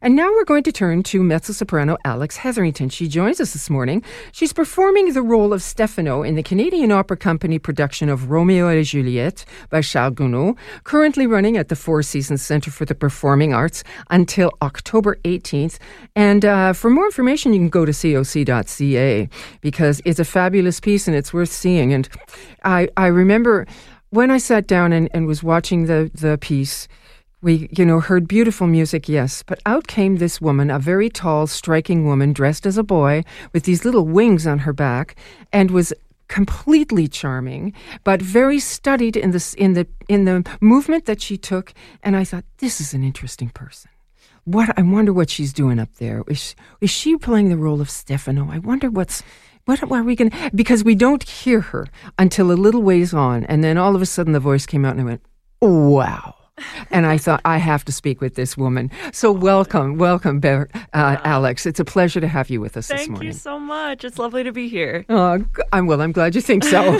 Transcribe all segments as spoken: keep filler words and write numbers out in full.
And now we're going to turn to mezzo-soprano Alex Hetherington. She joins us this morning. She's performing the role of Stefano in the Canadian Opera Company production of Romeo et Juliette by Charles Gounod, currently running at the Four Seasons Centre for the Performing Arts until October eighteenth. And uh, for more information, you can go to C O C dot C A because it's a fabulous piece and it's worth seeing. And I, I remember when I sat down and, and was watching the, the piece, we, you know, heard beautiful music, yes, but out came this woman, a very tall, striking woman dressed as a boy with these little wings on her back, and was completely charming, but very studied in the in the in the movement that she took. And I thought, this is an interesting person. What I wonder what she's doing up there. Is is she playing the role of Stefano? I wonder what's. What are we going to... Because we don't hear her until a little ways on, and then all of a sudden the voice came out and I went, oh, wow. And I thought, I have to speak with this woman. So welcome, welcome, Be- uh, Alex. It's a pleasure to have you with us Thank this morning. Thank you so much. It's lovely to be here. Oh, I'm well, I'm glad you think so.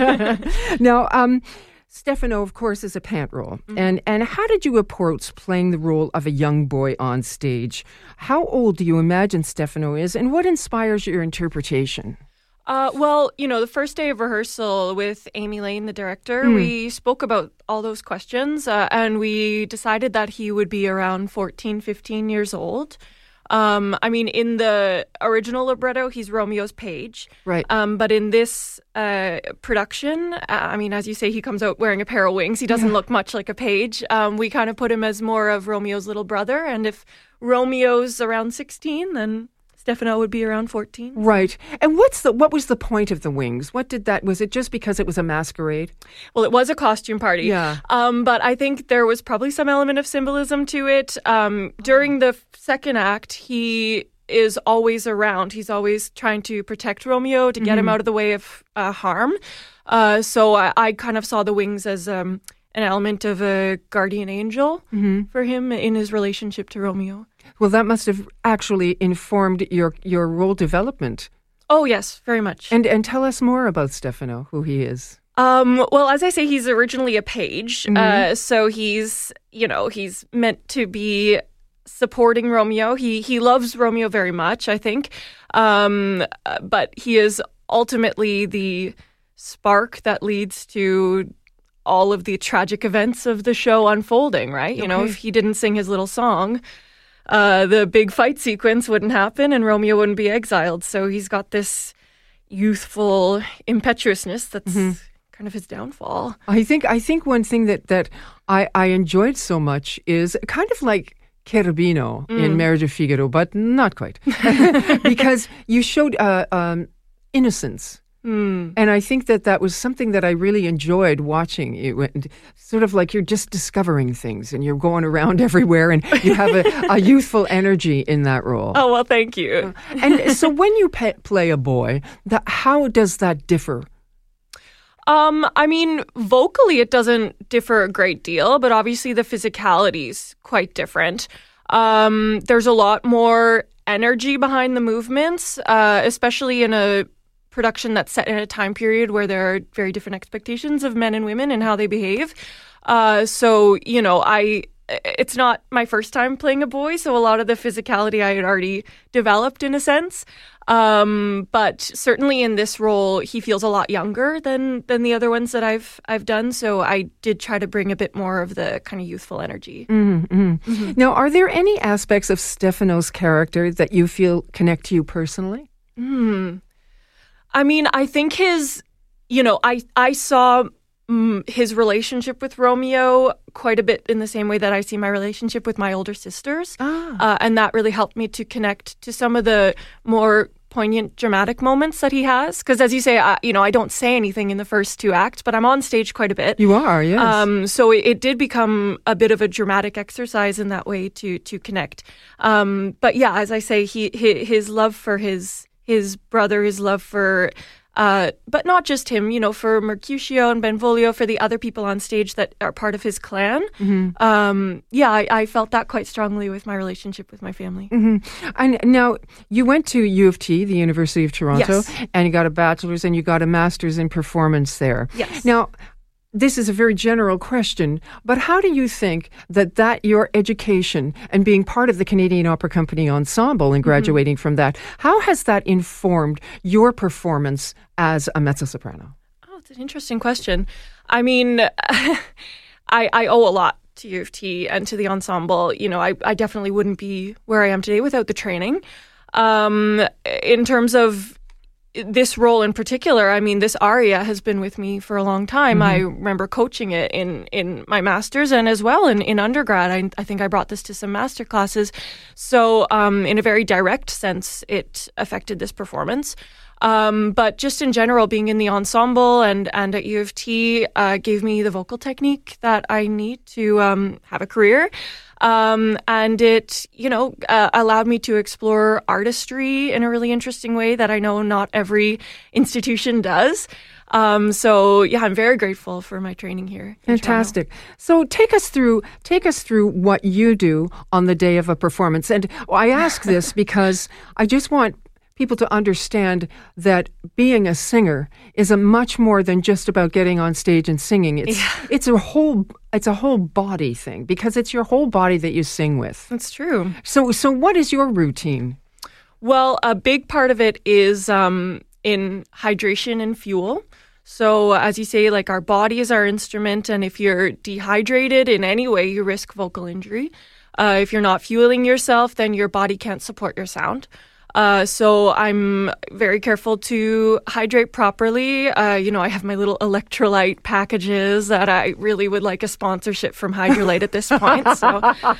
Now, um, Stefano, of course, is a pant role. Mm-hmm. And, and how did you approach playing the role of a young boy on stage? How old do you imagine Stefano is, and what inspires your interpretation? Uh, well, you know, the first day of rehearsal with Amy Lane, the director, mm. we spoke about all those questions, uh, and we decided that he would be around fourteen, fifteen years old. Um, I mean, in the original libretto, he's Romeo's page. Right. Um, but in this uh, production, uh, I mean, as you say, he comes out wearing a pair of wings. He doesn't yeah. look much like a page. Um, we kind of put him as more of Romeo's little brother. And if Romeo's around sixteen, then Stefano would be around fourteen. Right. And what's the what was the point of the wings? What did that, was it just because it was a masquerade? Well, it was a costume party. Yeah. Um, but I think there was probably some element of symbolism to it. Um, during the second act, he is always around. He's always trying to protect Romeo, to get mm-hmm. him out of the way of uh, harm. Uh, so I, I kind of saw the wings as um, an element of a guardian angel mm-hmm. for him in his relationship to Romeo. Well, that must have actually informed your, your role development. Oh, yes, very much. And and tell us more about Stefano, who he is. Um, well, as I say, he's originally a page. Mm-hmm. Uh, so he's, you know, he's meant to be supporting Romeo. He he loves Romeo very much, I think. Um, but he is ultimately the spark that leads to all of the tragic events of the show unfolding, right? You okay. know, if he didn't sing his little song, Uh, the big fight sequence wouldn't happen and Romeo wouldn't be exiled. So he's got this youthful impetuousness that's mm-hmm. kind of his downfall. I think I think one thing that, that I, I enjoyed so much is kind of like Cherubino mm. in Marriage of Figaro, but not quite. Because you showed uh, um, innocence. Mm. And I think that that was something that I really enjoyed watching. It went, sort of like you're just discovering things and you're going around everywhere and you have a, a youthful energy in that role. Oh, well, thank you. Uh, and so when you pe- play a boy, that, how does that differ? Um, I mean, vocally it doesn't differ a great deal, but obviously the physicality's quite different. Um, there's a lot more energy behind the movements, uh, especially in a production that's set in a time period where there are very different expectations of men and women and how they behave. Uh, so, you know, I it's not my first time playing a boy, so a lot of the physicality I had already developed in a sense. Um, but certainly in this role, he feels a lot younger than than the other ones that I've I've done. So I did try to bring a bit more of the kind of youthful energy. Mm-hmm. Mm-hmm. Now, are there any aspects of Stefano's character that you feel connect to you personally? Hmm. I mean, I think his, you know, I, I saw mm, his relationship with Romeo quite a bit in the same way that I see my relationship with my older sisters. Ah. Uh, and that really helped me to connect to some of the more poignant, dramatic moments that he has. Because as you say, I, you know, I don't say anything in the first two acts, but I'm on stage quite a bit. You are, yes. Um, so it, it did become a bit of a dramatic exercise in that way to to connect. Um, but yeah, as I say, he, he his love for his... his brother, his love for, uh, but not just him, you know, for Mercutio and Benvolio, for the other people on stage that are part of his clan. Mm-hmm. Um, yeah, I, I felt that quite strongly with my relationship with my family. Mm-hmm. And now, you went to U of T, the University of Toronto, yes. and you got a bachelor's and you got a master's in performance there. Yes. Now, this is a very general question, but how do you think that that your education and being part of the Canadian Opera Company Ensemble and graduating mm-hmm. from that, how has that informed your performance as a mezzo-soprano? Oh, it's an interesting question. I mean, I, I owe a lot to U of T and to the ensemble. You know, I, I definitely wouldn't be where I am today without the training. Um, in terms of this role in particular, I mean, this aria has been with me for a long time. Mm-hmm. I remember coaching it in, in my master's and as well in, in undergrad. I, I think I brought this to some master classes. So um, in a very direct sense, it affected this performance. Um, but just in general, being in the ensemble and, and at U of T uh, gave me the vocal technique that I need to um, have a career. Um, and it, you know, uh, allowed me to explore artistry in a really interesting way that I know not every institution does. Um, so yeah, I'm very grateful for my training here. Fantastic. So take us through, take us through what you do on the day of a performance. And I ask this because I just want people to understand that being a singer is a much more than just about getting on stage and singing. It's yeah. it's a whole it's a whole body thing because it's your whole body that you sing with. That's true. So so what is your routine? Well, a big part of it is um, in hydration and fuel. So as you say, like our body is our instrument, and if you're dehydrated in any way, you risk vocal injury. Uh, if you're not fueling yourself, then your body can't support your sound. Uh, so I'm very careful to hydrate properly. Uh, you know, I have my little electrolyte packages that I really would like a sponsorship from Hydrolite at this point. So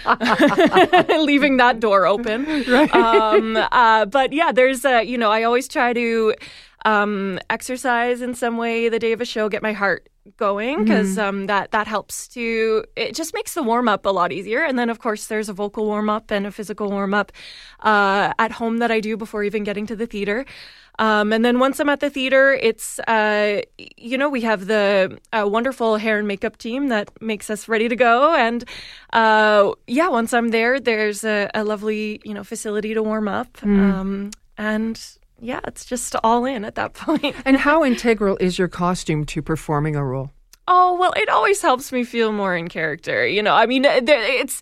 leaving that door open. Right. Um, uh, but yeah, there's, uh, you know, I always try to um, exercise in some way the day of a show, get my heart going, because mm-hmm. um, that that helps to, it just makes the warm-up a lot easier. And then, of course, there's a vocal warm-up and a physical warm-up uh, at home that I do before even getting to the theater. Um, and then once I'm at the theater, it's, uh, you know, we have the uh, wonderful hair and makeup team that makes us ready to go. And uh, yeah, once I'm there, there's a, a lovely, you know, facility to warm up. Mm. Um, and yeah, it's just all in at that point. And how integral is your costume to performing a role? Oh, well, it always helps me feel more in character. You know, I mean, it's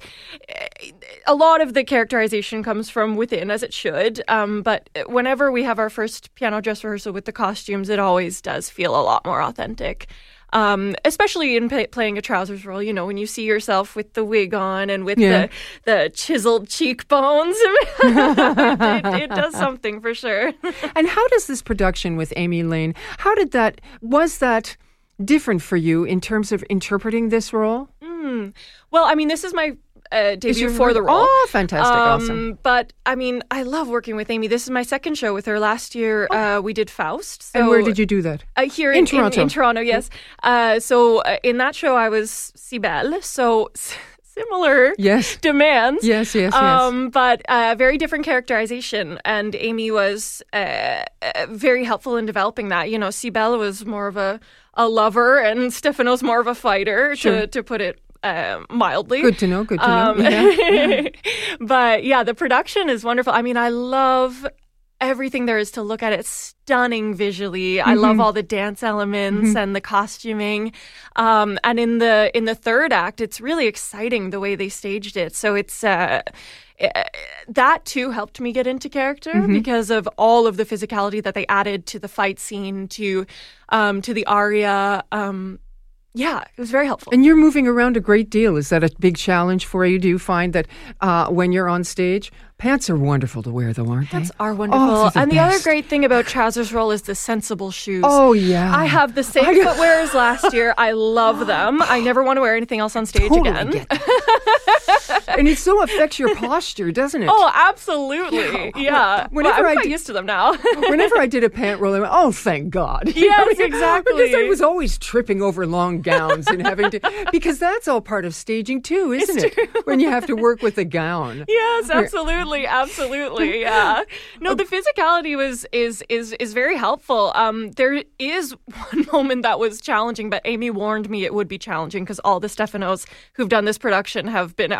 a lot of the characterization comes from within, as it should. Um, but whenever we have our first piano dress rehearsal with the costumes, it always does feel a lot more authentic. Um, especially in pay- playing a trousers role, you know, when you see yourself with the wig on and with yeah. the, the chiseled cheekbones, it, it does something for sure. And how does this production with Amy Lane, how did that, was that different for you in terms of interpreting this role? Mm. Well, I mean, this is my Uh, debut for the role. Oh, fantastic. Um, awesome. But, I mean, I love working with Amy. This is my second show with her. Last year, oh. uh, we did Faust. So, and where did you do that? Uh, here in, in, Toronto. In, in Toronto, yes. Uh, so, uh, in that show, I was Cybele. So, s- similar yes. demands. Yes, yes, yes. Um, but uh, very different characterization. And Amy was uh, uh, very helpful in developing that. You know, Cybele was more of a, a lover, and Stefano's more of a fighter, sure. to, to put it Uh, mildly. Good to know, good to um, know. Yeah. But yeah, the production is wonderful. I mean, I love everything there is to look at. It's stunning visually. Mm-hmm. I love all the dance elements mm-hmm. and the costuming. Um, and in the in the third act, it's really exciting the way they staged it. So it's uh, it, that too helped me get into character mm-hmm. because of all of the physicality that they added to the fight scene, to um, to the aria. Um, Yeah, it was very helpful. And you're moving around a great deal. Is that a big challenge for you? Do you find that uh, when you're on stage, pants are wonderful to wear, though, aren't they? Pants are wonderful. Oh, the and best. The other great thing about Trousers Roll is the sensible shoes. Oh, yeah. I have the same footwear as last year. I love them. I never want to wear anything else on stage totally again. Get that. And it so affects your posture, doesn't it? Oh, absolutely. Yeah. yeah. Whenever well, I'm I quite d- used to them now. Whenever I did a pant roll, I went, oh, thank God. Yes, exactly. Because I was always tripping over long gowns and having to, because that's all part of staging too, isn't it's it? True. When you have to work with a gown. Yes, absolutely. Absolutely. Yeah. No, the physicality was is is is very helpful. Um, there is one moment that was challenging, but Amy warned me it would be challenging because all the Stefanos who've done this production have been out of breath.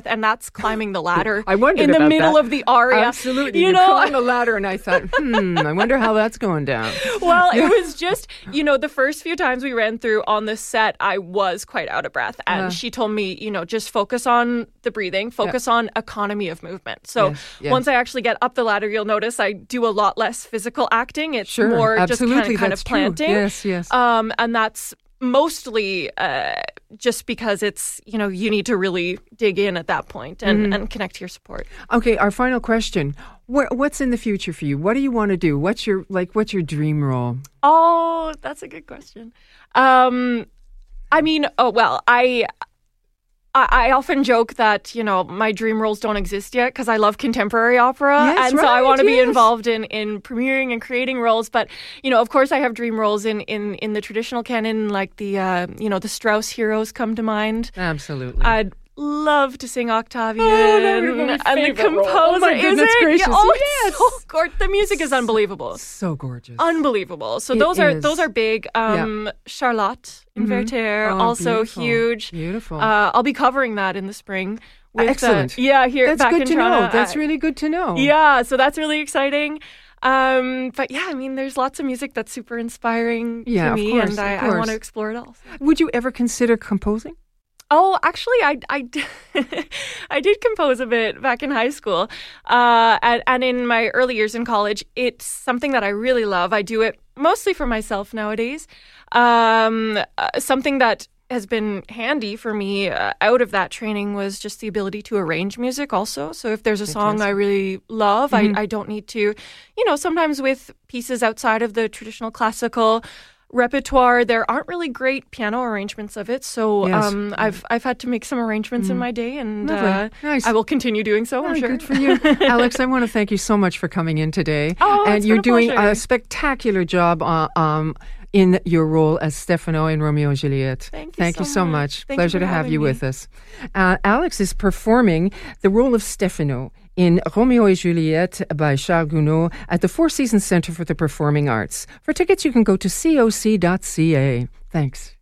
and that's climbing the ladder I wondered in the about middle that. of the aria. Absolutely. You You're know, on the ladder, and I thought, hmm, I wonder how that's going down. Well, it was just, you know, the first few times we ran through on the set, I was quite out of breath. And Uh, she told me, you know, just focus on the breathing, focus yeah. on economy of movement. So yes, yes. once I actually get up the ladder, you'll notice I do a lot less physical acting. It's sure, more absolutely, just kind of, kind that's of planting. True. Yes, yes. Um, and that's mostly uh, just because it's, you know, you need to really dig in at that point and, mm-hmm. and connect to your support. Okay, our final question. What, what's in the future for you? What do you want to do? What's your, like, what's your dream role? Oh, that's a good question. Um, I mean, oh, well, I... I often joke that, you know, my dream roles don't exist yet because I love contemporary opera. Yes, and right, so I want to yes. be involved in, in premiering and creating roles. But, you know, of course, I have dream roles in, in, in the traditional canon, like the, uh, you know, the Strauss heroes come to mind. Absolutely. I'd love to sing Octavian. Oh, that would be my and the composer. Role. Oh, my goodness is it? gracious. Yeah, oh, yes. so gorgeous. The music is unbelievable. So gorgeous. Unbelievable. So it those are is. those are big. Um, yeah. Charlotte in mm-hmm. Werther, oh, also beautiful. huge. Beautiful. Uh, I'll be covering that in the spring. With, Excellent. Uh, yeah, here that's back good in to Toronto. know. That's uh, really good to know. Yeah, so that's really exciting. Um, but yeah, I mean, there's lots of music that's super inspiring yeah, to me, of course, and I, of I course. want to explore it all. Would you ever consider composing? Oh, actually, I, I, I did compose a bit back in high school. Uh, and, and in my early years in college, it's something that I really love. I do it mostly for myself nowadays. Um, uh, something that has been handy for me uh, out of that training was just the ability to arrange music also. So if there's a song Fantastic. I really love, mm-hmm. I, I don't need to, you know, sometimes with pieces outside of the traditional classical repertoire, there aren't really great piano arrangements of it, so yes. um, I've I've had to make some arrangements mm. in my day, and uh, nice. I will continue doing so. Very I'm sure. Good for you, Alex. I want to thank you so much for coming in today. Oh, and it's you're been a doing pleasure. a spectacular job uh, um, in your role as Stefano in Romeo and Juliet. Thank you, thank so, you so much. much. Thank Pleasure you to for have you me. with us. Uh, Alex is performing the role of Stefano in Romeo et Juliet by Charles Gounod at the Four Seasons Centre for the Performing Arts. For tickets, you can go to c o c dot c a. Thanks.